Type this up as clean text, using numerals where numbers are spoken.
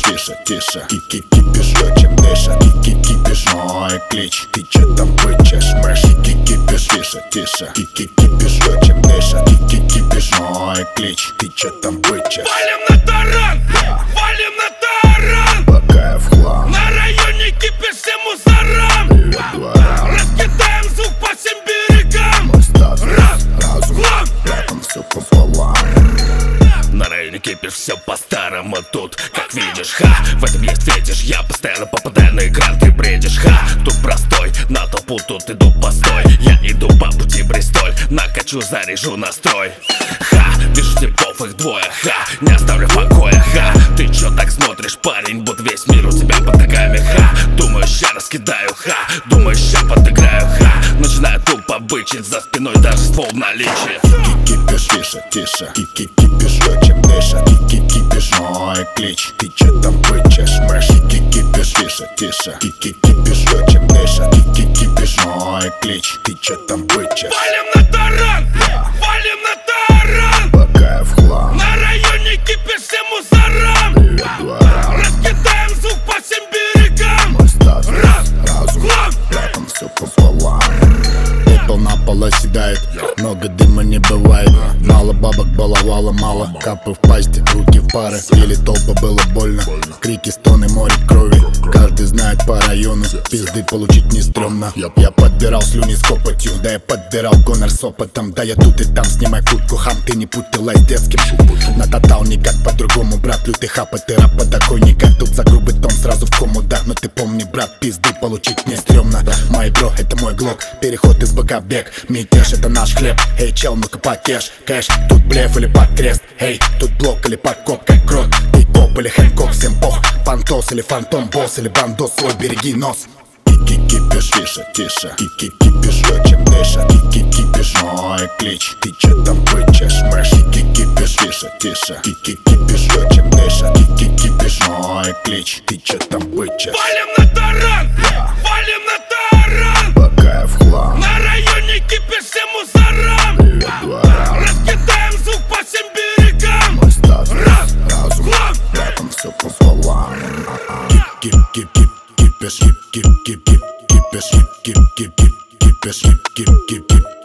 тише, тише. Кипиш, чем дыша. Кипиш, мой клич. Ты чё там бычешь, мышь? Кипиш, тише, тише. Кипиш, чем дыша. Кипиш, мой клич. Ты чё там бычешь? Валим на таран! Валим на таран! Пока я в хлам. На районе кипиш всем мусорам! Привет дворам. Раскидаем звук по всем берегам! Мой статус, Раз, разум, хлам! рядом все пополам. На районе кипиш все по-старому тут, как видишь, в этом есть фетиш. Я постоянно попадаю на экран, ты бредишь, тут простой, на толпу тут иду постой. Я иду по пути Бристоль, накачу, заряжу настрой. Вижу типов, их двое, не оставлю в покоя, ты чё так смотришь, парень, будто весь мир у тебя под ногами, думаю, ща раскидаю, думаю, ща подыграю, начинаю тупо бычить, за спиной даже ствол в наличии. Кипиш, тише, тише. Кипиш, чем дыша. Кипиш, мой клич. Ты чё там бычешь, мышь? Кипиш, тише, тише. Кипиш, чем дыша. Кипиш, мой клич. Ты чё там бычешь? Валим на таран! Валим на таран! Пока я в хлам. На районе кипиш всем мусорам! Привет дворам. Раскидаем звук по всем берегам! Мой статус, Раз, разум, хлам! рядом все пополам. Пепел на пол оседает, много дыма не бывает. Мало бабок, баловало мало. Капы в пасти, руки в пары. Или толпа, было больно. Крики, стоны, море крови. Каждый знает по району, пизды получить не стрёмно. Я подбирал слюни с копотью, да я подбирал гонор с опытом. Да я тут и там, снимай куртку, хам, ты не путалась с детским. На тотал никак по-другому, брат, лютый хапа, ты рап подоконника. Тут за грубый тон сразу в кому, да. Но ты помни, брат, пизды получить не стрёмно. Мой бро, это мой глок, переход из БК бег. Мятеж, это наш хлеб, эй, чел, ну-ка покеш. Кэш, тут блеф или под крест, эй, тут блок или подкоп, как крот. Ты коп или Хэнкок, всем бог. Фантос или фантом, босс или бандос, свой береги нос. Кипиш, тише, тише. Кипиш, чем дыша. Кипиш, мой клич. Ты чё там бычешь, мышь? Кипиш, тише, тише. Кипиш, чем дыша. Кипиш, мой клич. Ты чё там бычешь? Валим на таран! Валим на таран! Пока я в хлам. На районе кипиш всем мусорам! Привет дворам. Раскидаем звук по всем берегам! Мой статус, Раз, разум, хлам! рядом все пополам. Кипиш, кипиш, кипиш,